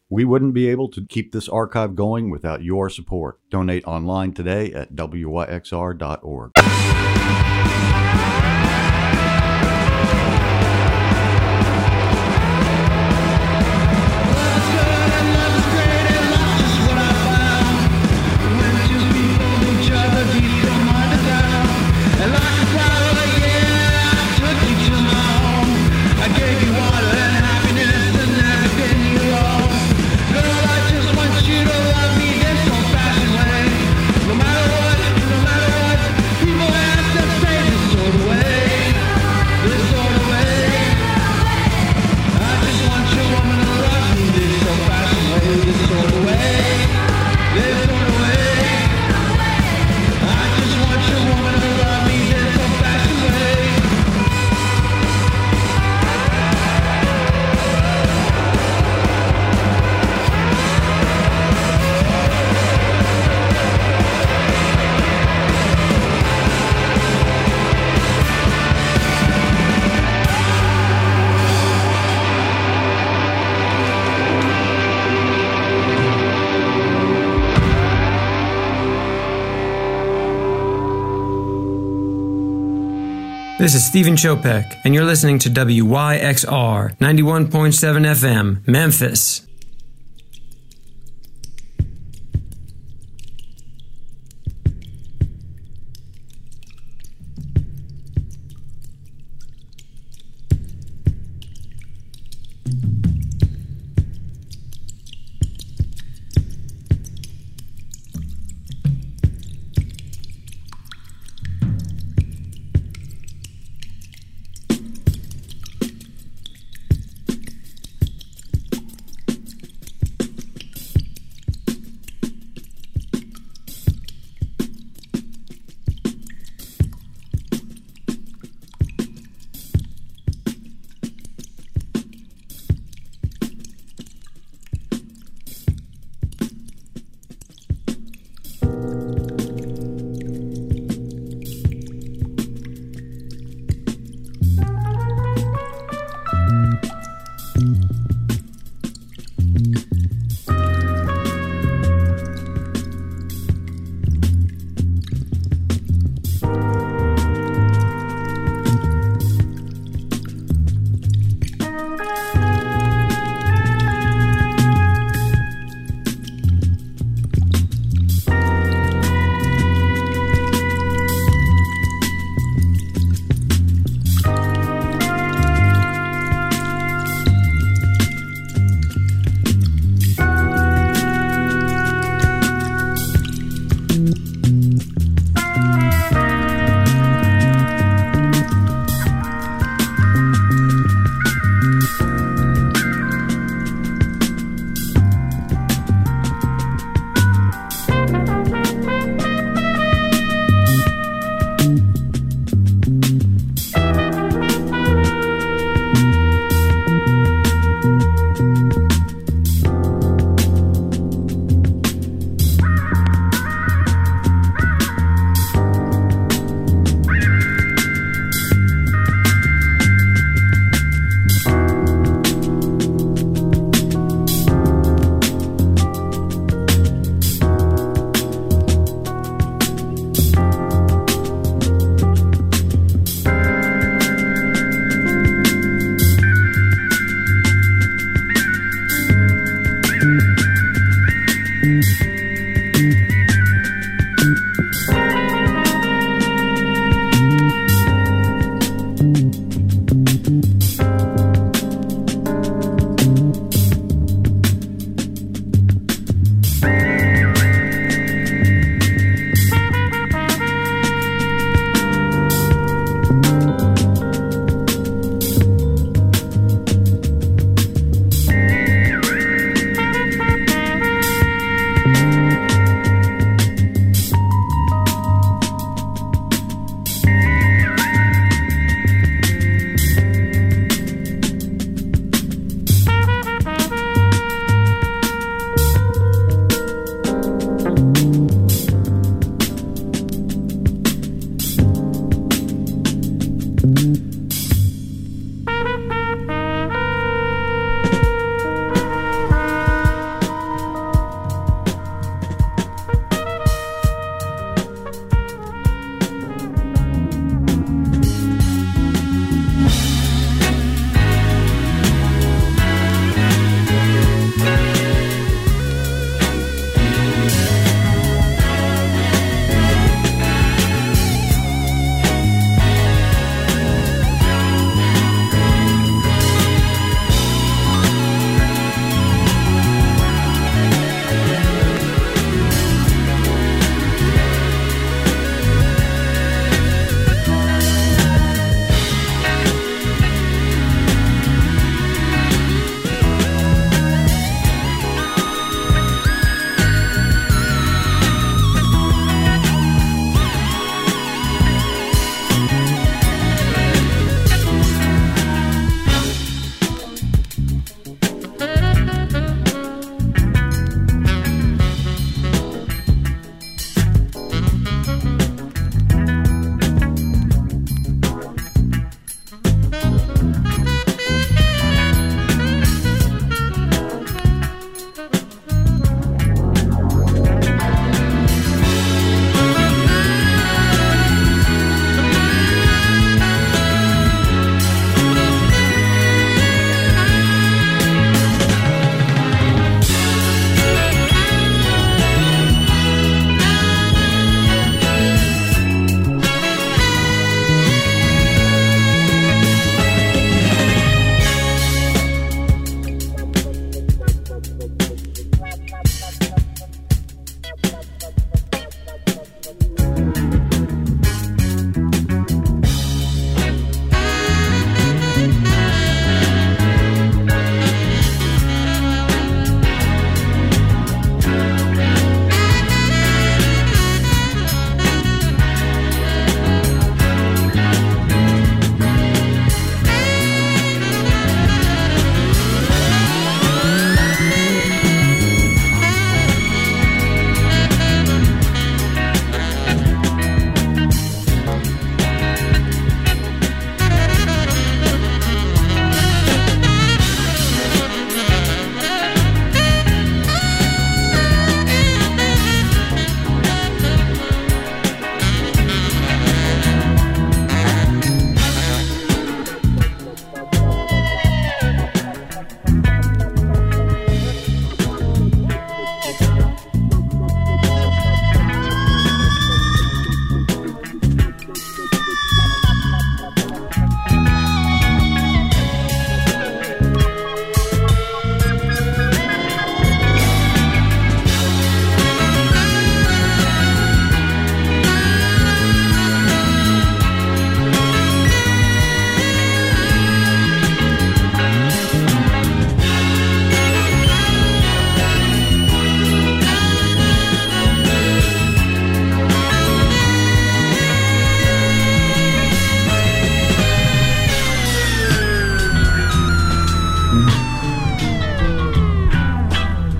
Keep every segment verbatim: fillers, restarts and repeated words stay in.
We wouldn't be able to keep this archive going without your support. Donate online today at W Y X R dot org. This is Stephen Chopek, and you're listening to W Y X R ninety-one point seven F M, Memphis.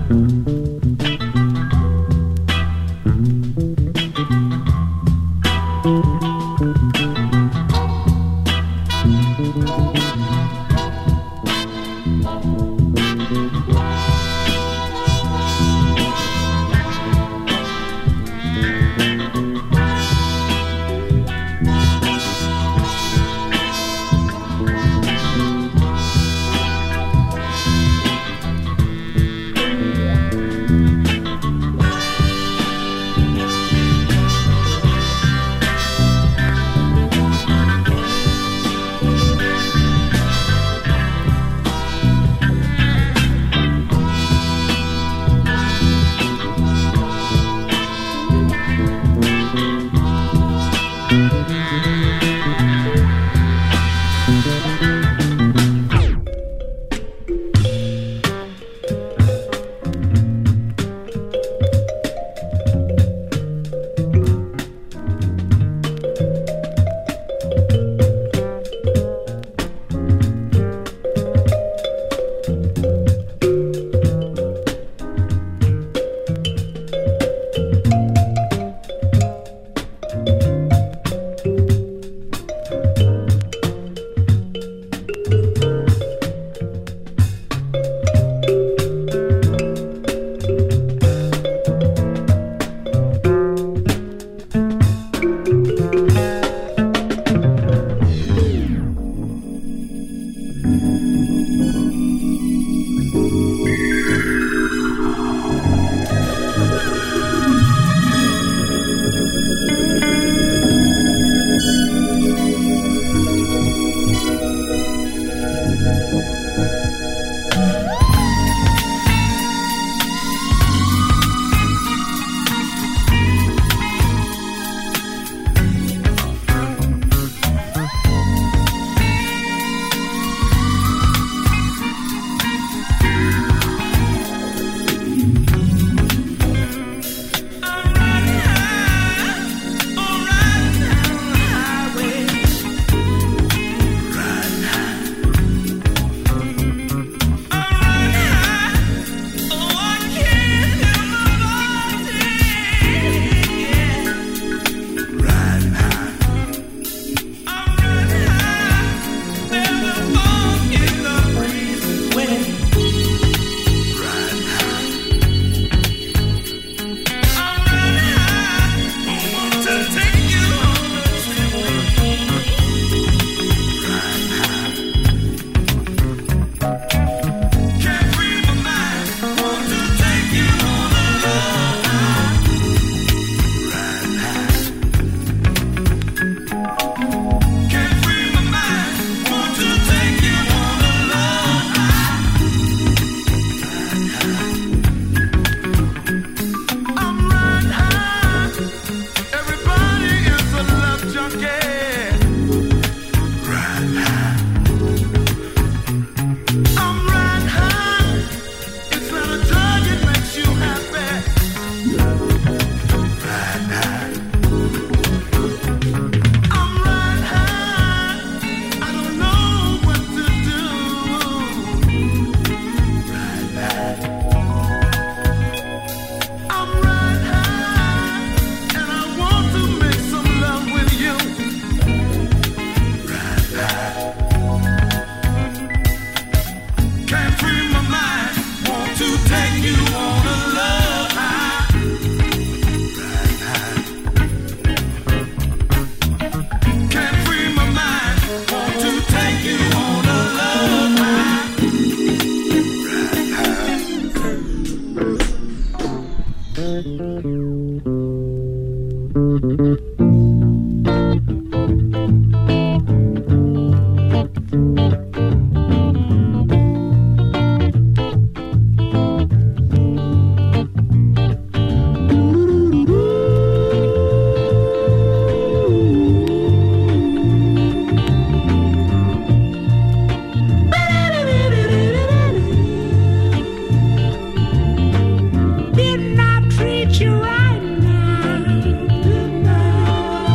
Didn't I treat you right now?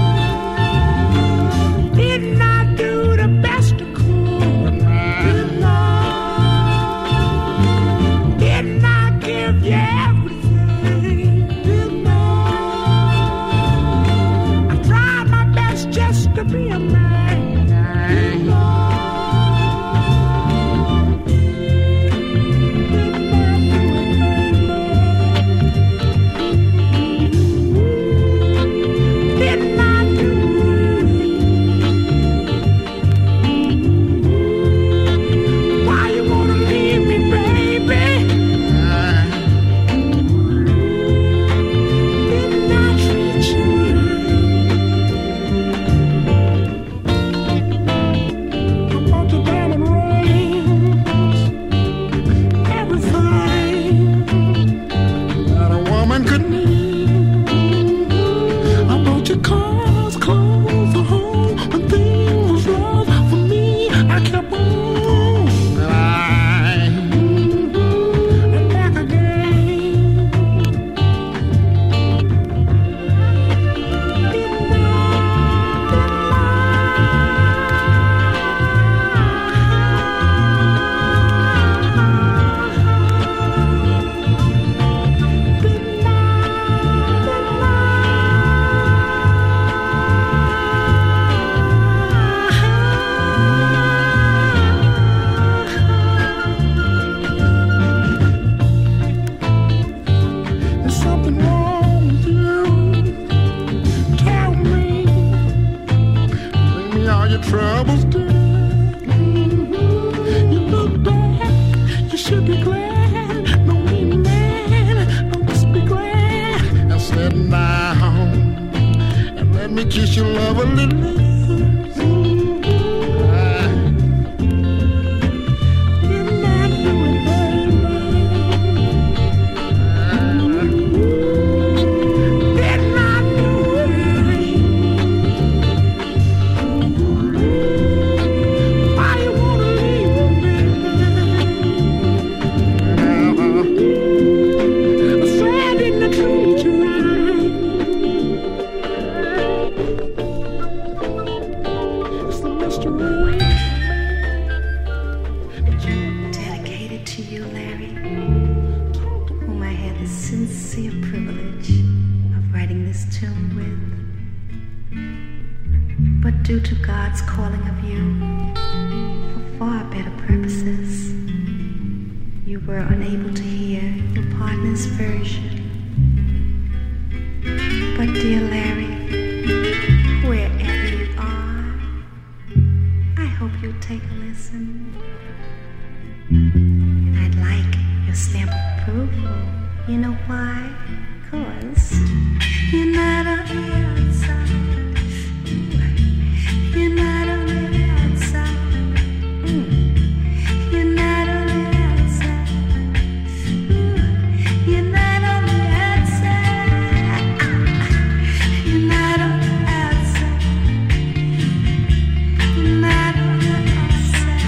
of a little. Dedicated to you, Larry, whom I had the sincere privilege of writing this tune with. But due to God's calling of you for far better purposes, you were unable to hear your partner's version. But dear Larry, wherever you are, I hope you'll take a listen. And I'd like your stamp of approval. You know why? 'Cause you're not on the outside. You're not on the outside. Mm. You're not on the outside. Ooh. You're not on the outside. You're not on the outside. You're not on the outside.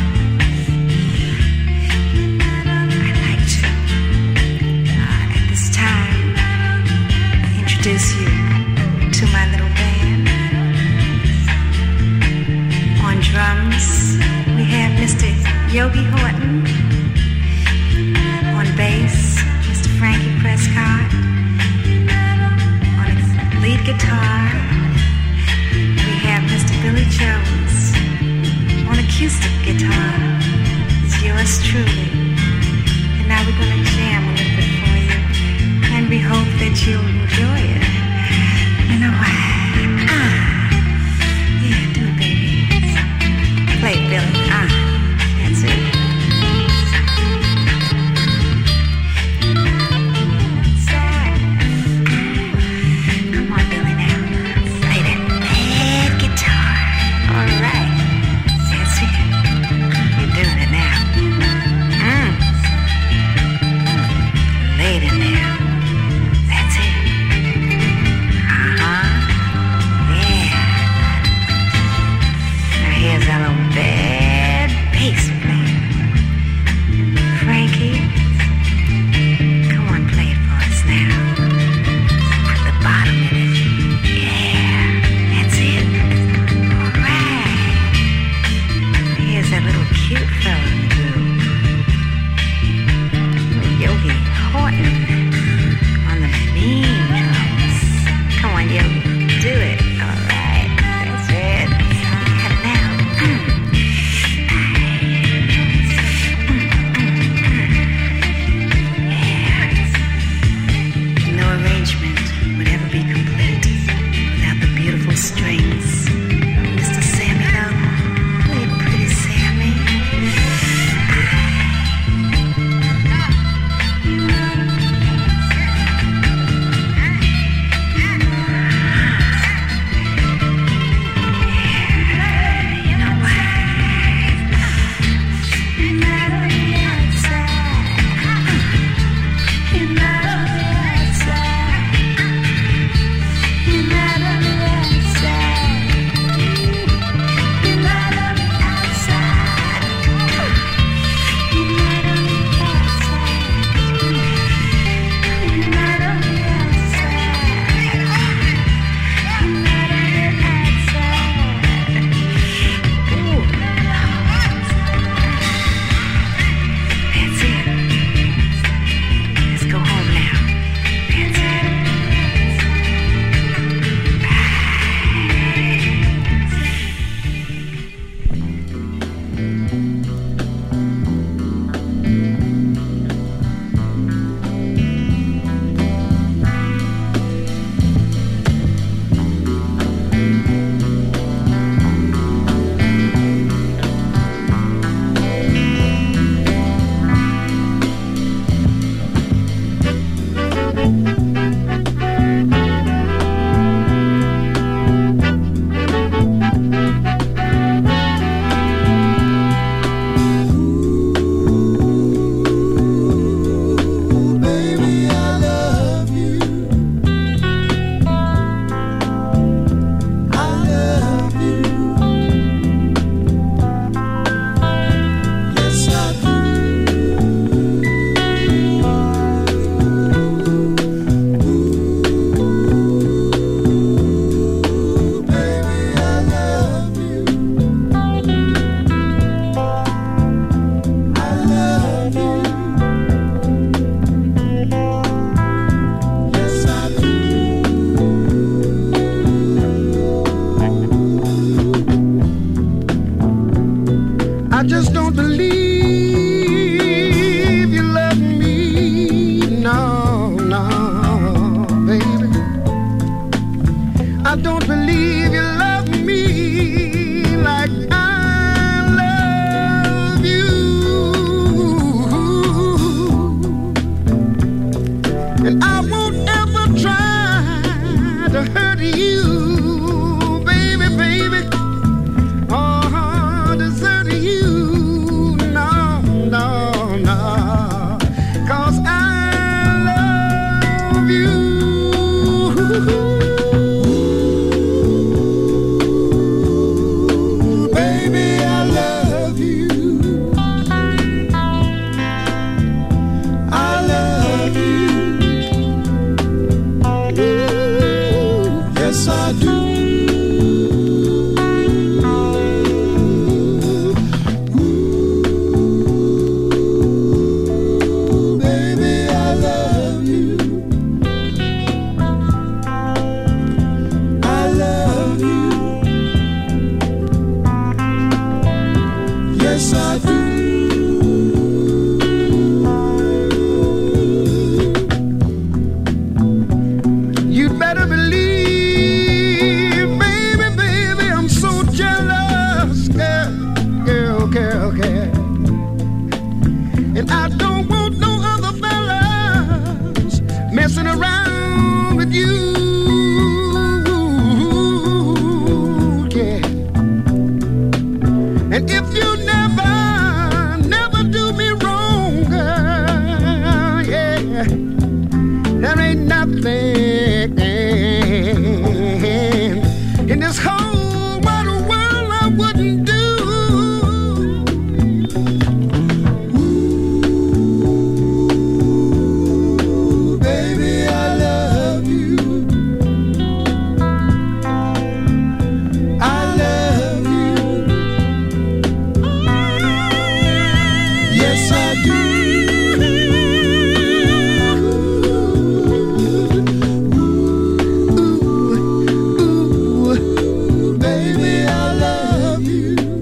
You're not on the outside. I'd like to, uh, at this time, introduce you to my little band. On drums, we have Mister Yogi Horton. On bass, Mister Frankie Prescott. On lead guitar, we have Mister Billy Jones. On acoustic guitar, it's yours truly. And now we're gonna jam a little bit for you, and we hope that you'll enjoy it. You know why? Ah, yeah, do it, baby. Play it, Billy. Ah, that's it. Come on, Billy, now. Play that bad guitar. All right. That's it. You're doing it now. Mm. Later now. That's it. Uh-huh. Yeah. Now here's our little bad bass player. Frankie, come on, play it for us now. Put the bottom in it. Yeah, that's it. All right. Here's that little cute fella too. Yogi Horton. And I won't ever try to hurt you, baby, baby. Oh, desert you. No, no, no. 'Cause I love you. Baby, I love you. I love you. Yes, I do. Ooh, baby, I love you. I love you. Yes, I do. You'd better believe, baby, baby, I'm so jealous, girl, girl, girl, girl. And I don't want no other fellas messing around with you, yeah. And if you never, never do me wrong, girl, yeah, there ain't nothing in this whole wide world I wouldn't do. Ooh, baby, I love you. I love you. Yes, I do. Ooh, ooh, baby, I love you.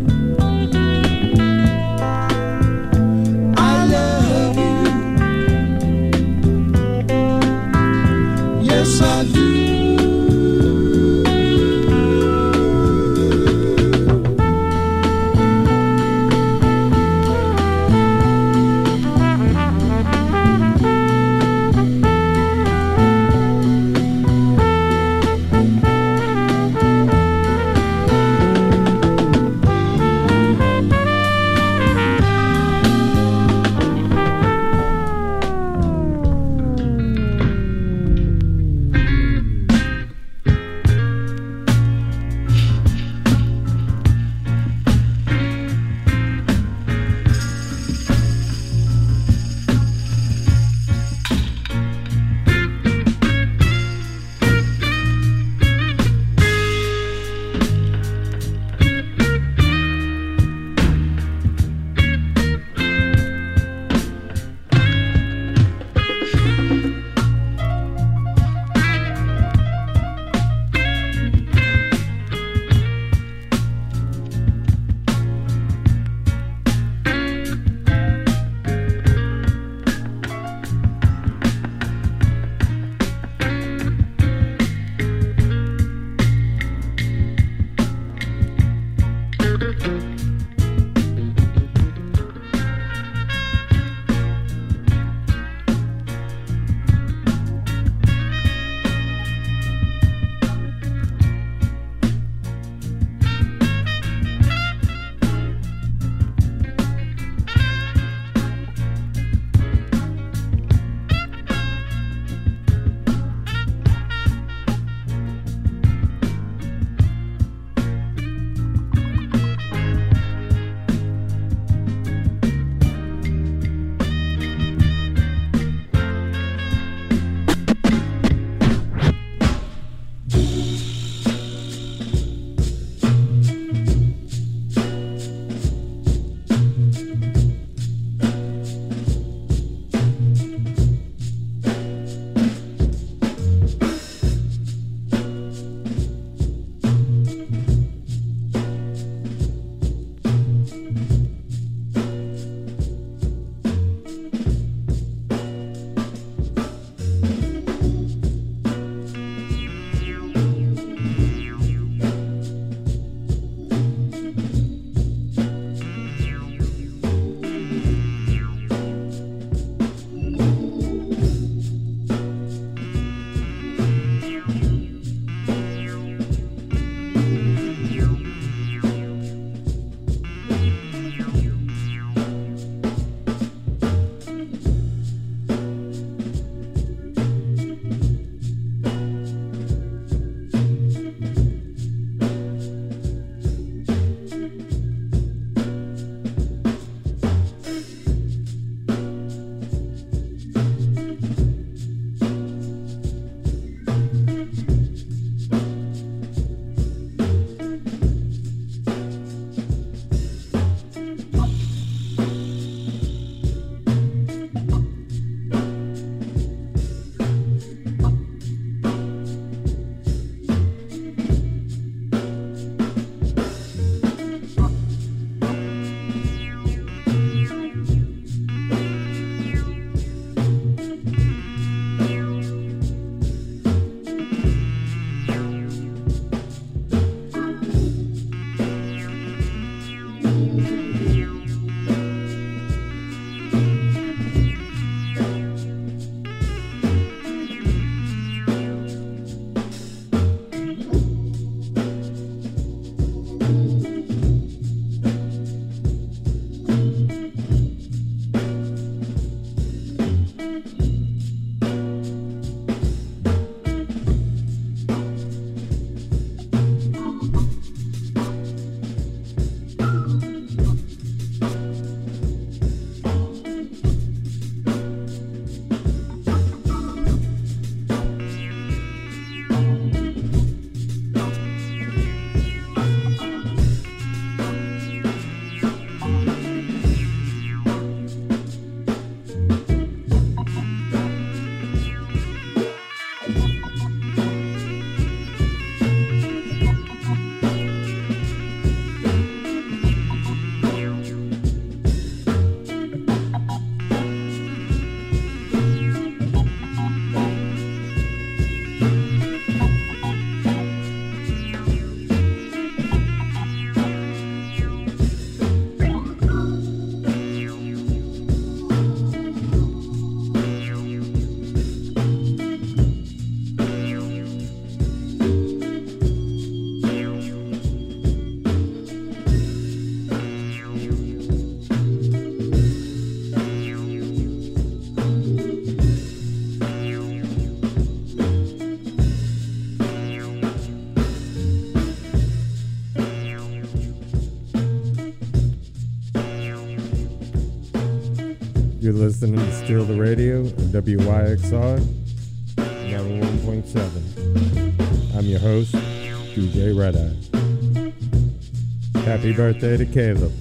listening to Steal the Radio on W Y X R ninety-one point seven. I'm your host, D J Red Eye. Happy birthday to Caleb.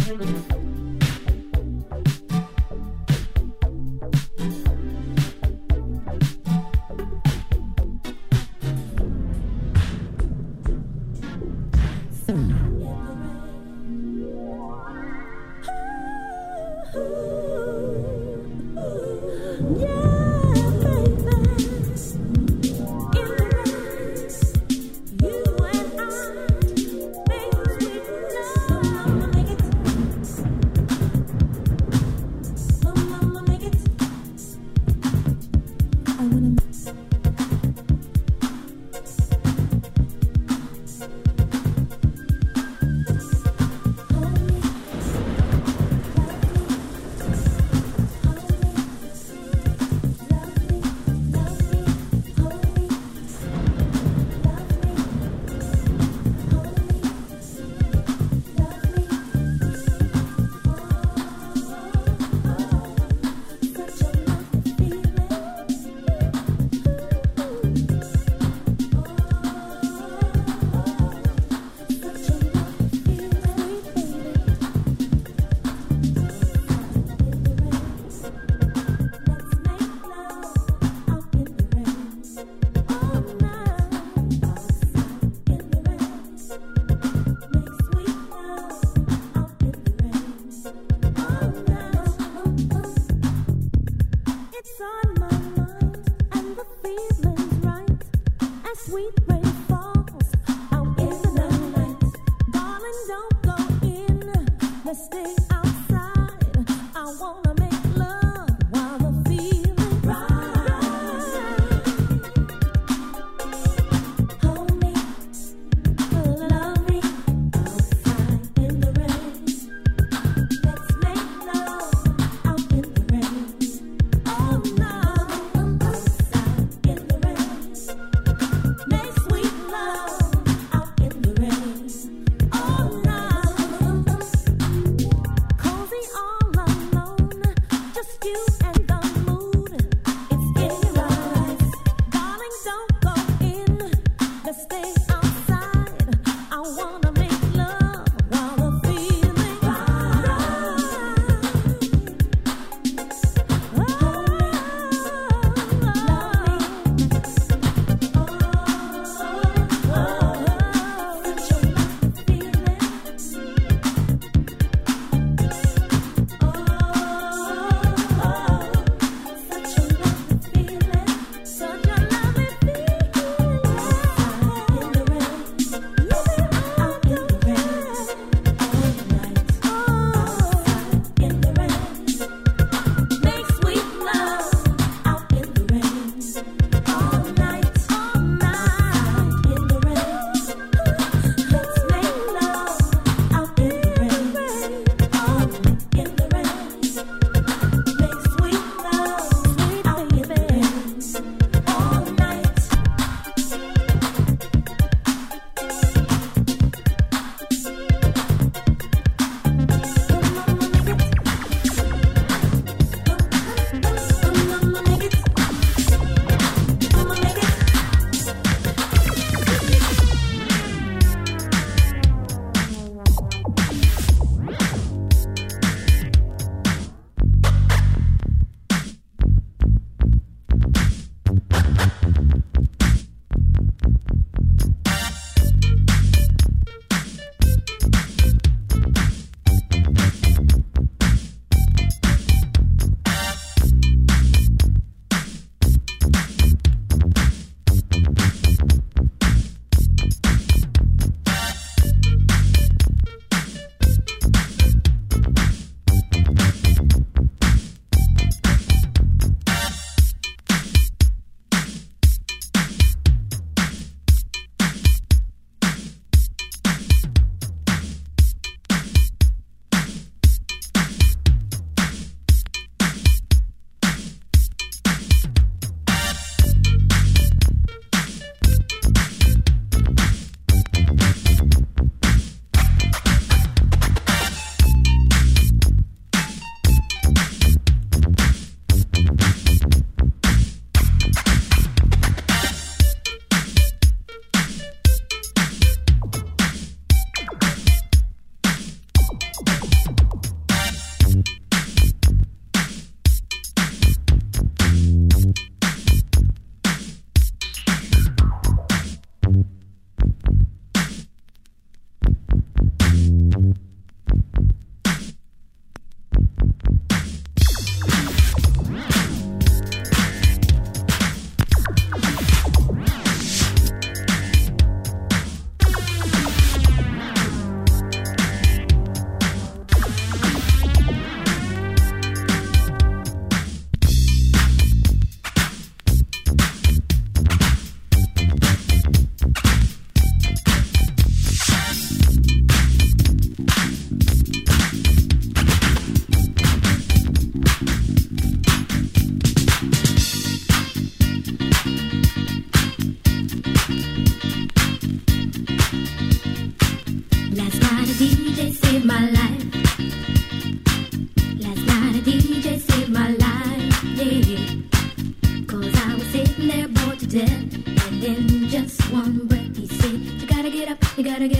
You and I, baby, sweet love.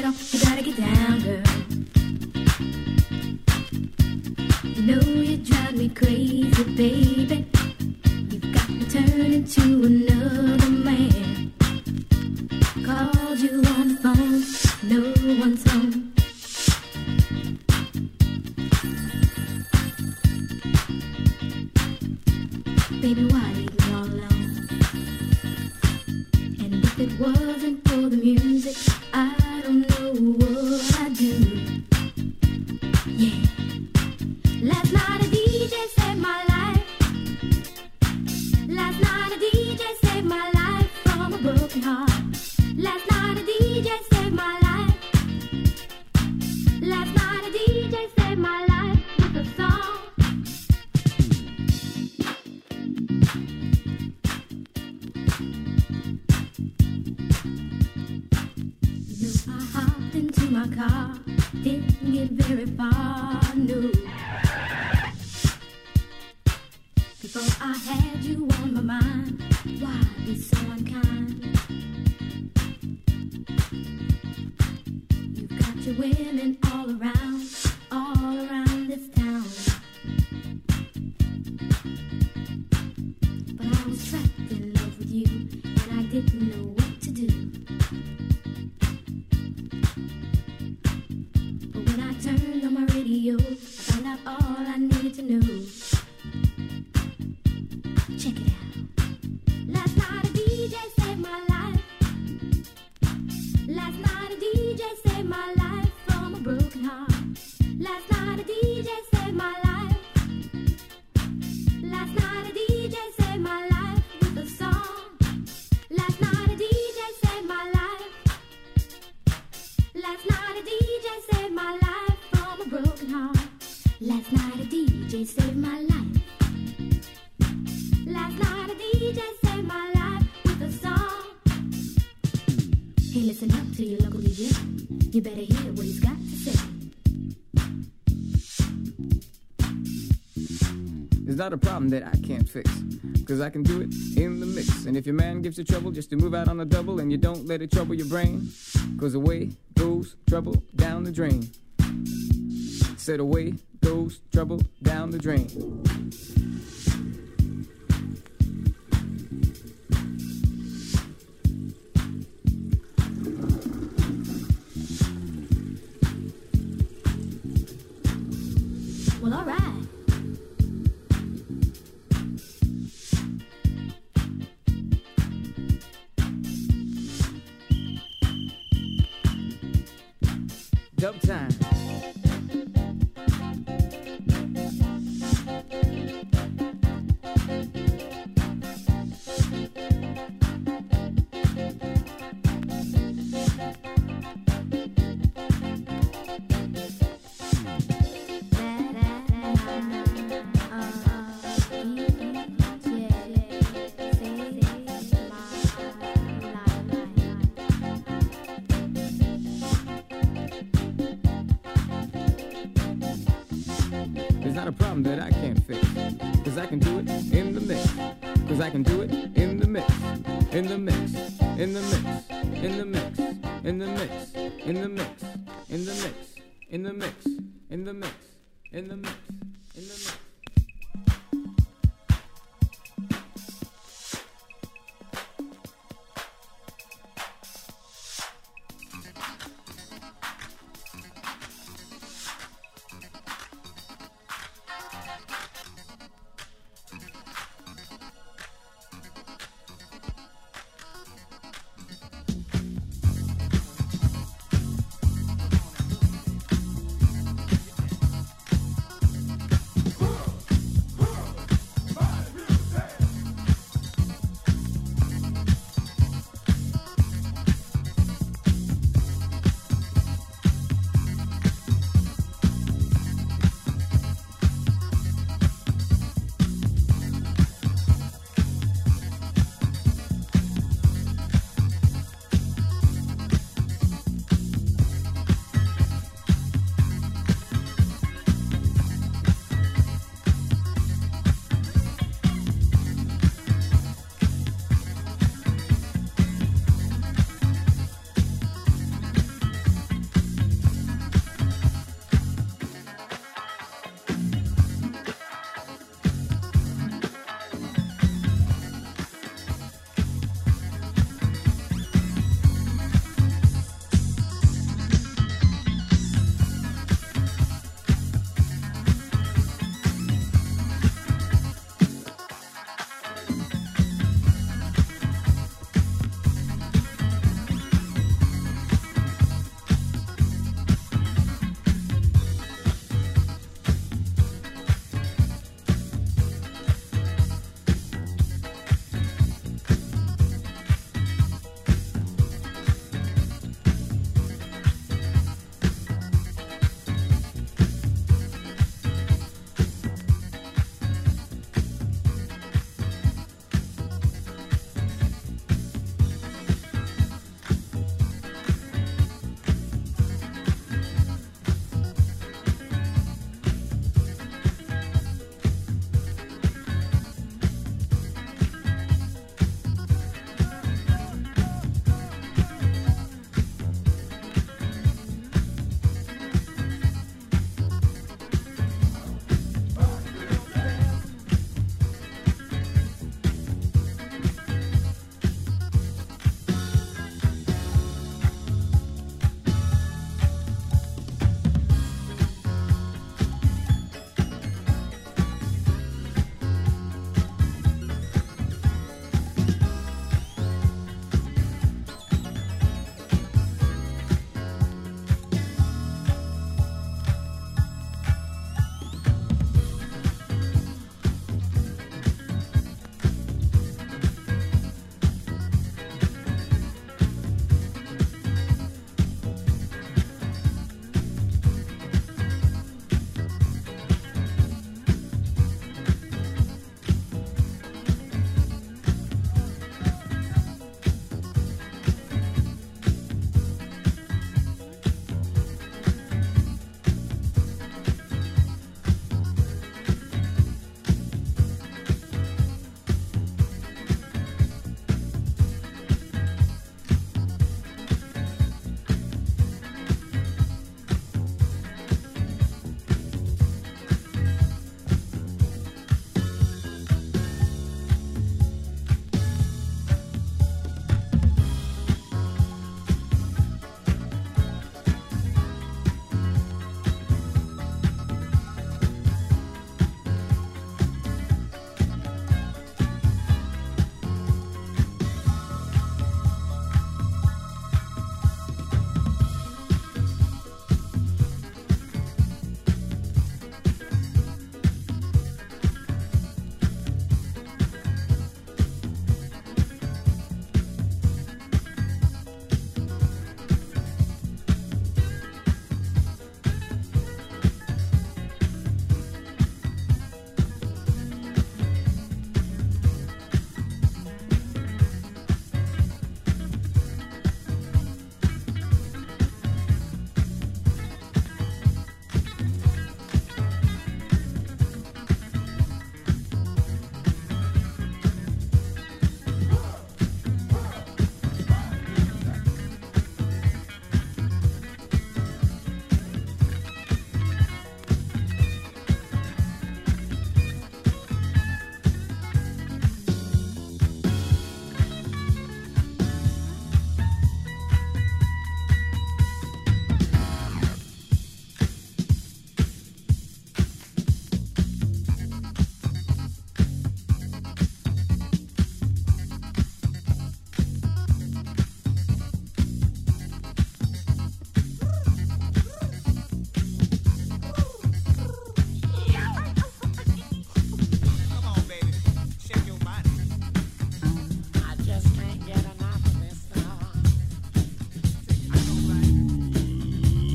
get off, you gotta get down, girl. You know you drive me crazy, baby. You've got me turning to another man. Called you on the phone, no one's home. Baby, why leave me all alone? And if it wasn't for the music, I don't know what I'd do. Yeah. Last night a D J saved my life. Last night a D J saved my life from a broken heart. Last night a D J saved my life. Last night a D J saved my life with a song. You know I hopped into my car, didn't get very far, no. Before I had you on my mind, why be so unkind? You've got your women all around, all around this town. But I was trapped in love with you, and I didn't know what to do. But when I turned on my radio, I found out all I needed to know. Check it out. Last night a D J saved my life. Last night a D J saved my life from a broken heart. Last night a D J saved my life. Last night a D J saved my life with a song. Last night a D J saved my life. Last night a D J saved my life from a broken heart. Last night a D J saved my life. Last night a D J saved my life with a song. Hey, listen up to your local D J. You better hear what he's got to say. It's not a problem that I can't fix, cause I can do it in the mix. And if your man gives you trouble just to move out on the double, and you don't let it trouble your brain, cause away goes trouble down the drain. Said away goes trouble down the drain. Well, all right. Dub time. Not a problem that I can't fix, cause I can do it in the mix, cause I can do it in the mix, in the mix, in the mix, in the mix, in the mix, in the mix, in the mix, in the mix, in the mix, in the mix, in the mix.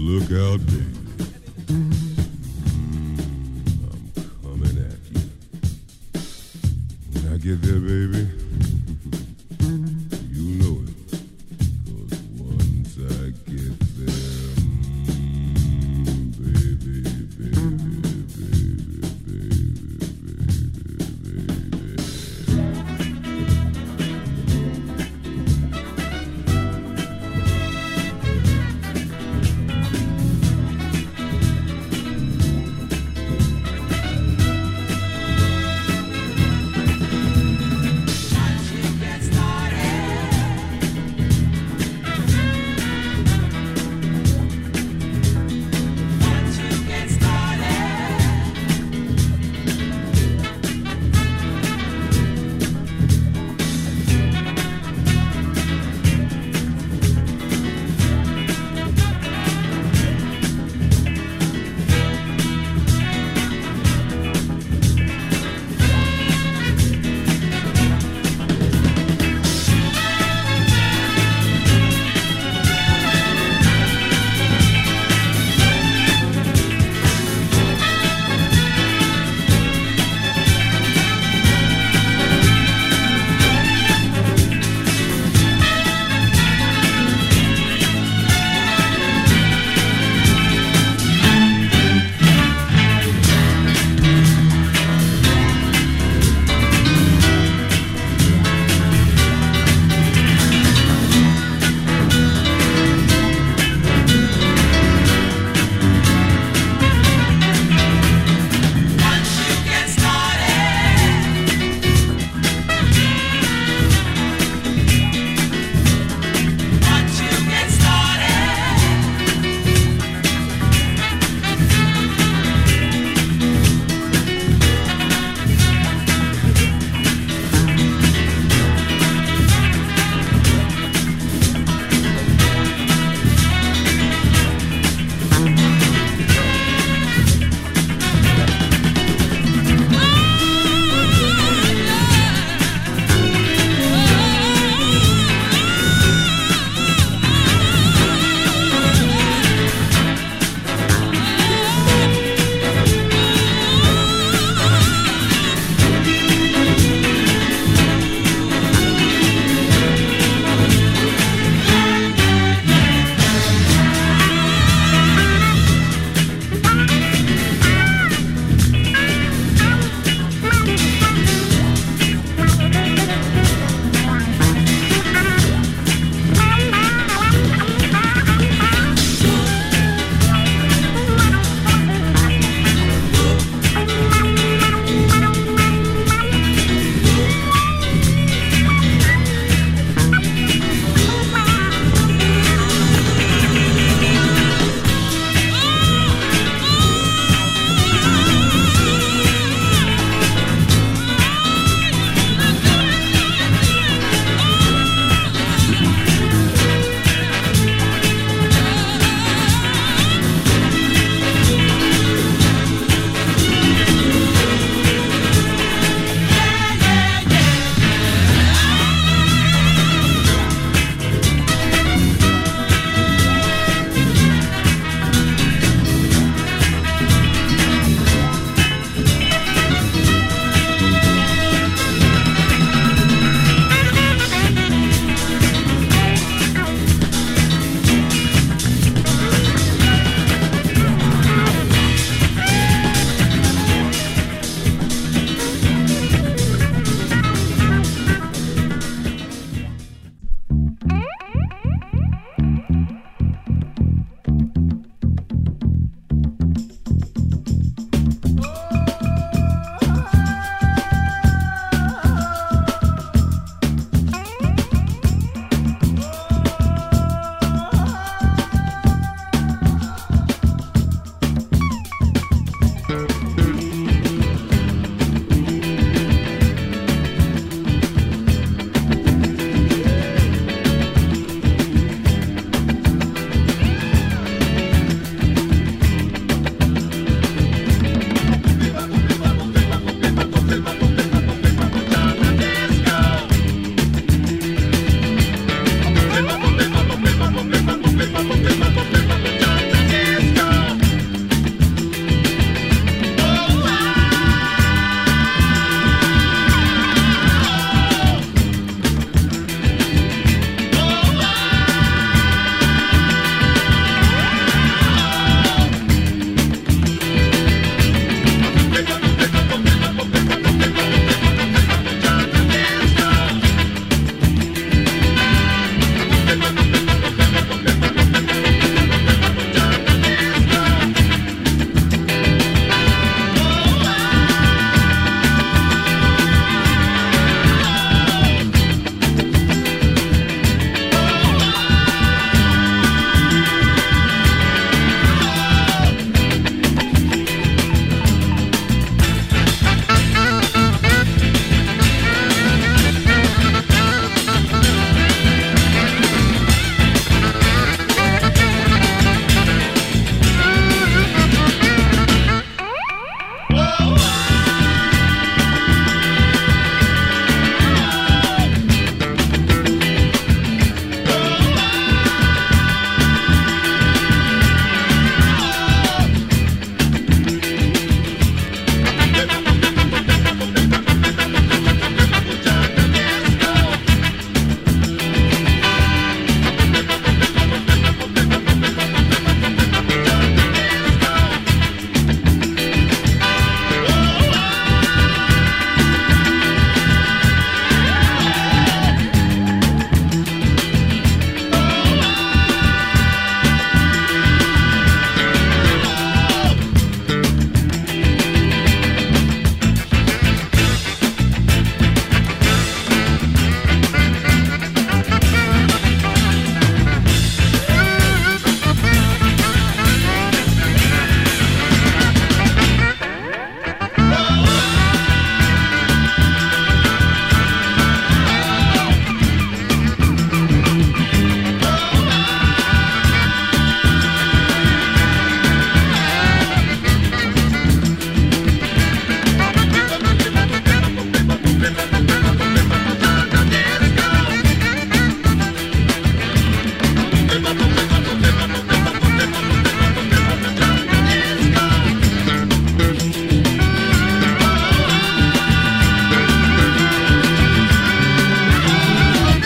Lookout Bay.